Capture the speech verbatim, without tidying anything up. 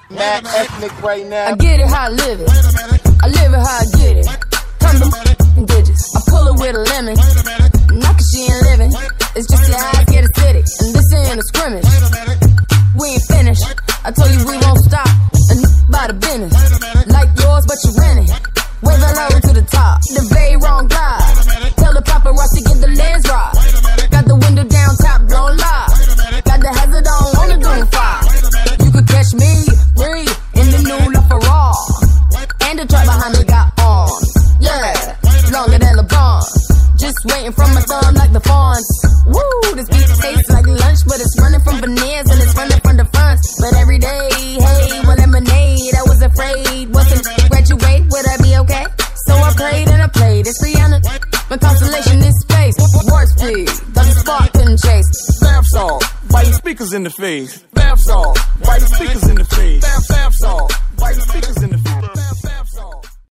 mad ethnic right now. I get it how I live it. I live it how I get it. Come to digits. I pull it with a lemon. Not cause she ain't living. It's just your eyes get acidic. And this ain't a scrimmage. We ain't finished. I told you we won't stop. And by the business. Like yours, but you rent it. Wave hello to the top. The very wrong guy. Tell the paparazzi get the lens right. Got the window down, top blown live. Got the hazard on, on the doom fire. You could catch me, free, in the new LaFerrari. And the truck behind me got on. Yeah, longer than LeBron. Just waiting from my thumb like the fawns. Woo, this beat tastes like lunch, but it's running from veneers and it's running from the front. But every day, hey, well, lemonade, I was afraid. Wasn't graduate, would I be okay? So I played and I played. It's Rihanna. My constellation is space. Warp speed, but the spark couldn't chase. Bath salt, biting speakers in the face. Bath salt, biting speakers in the face.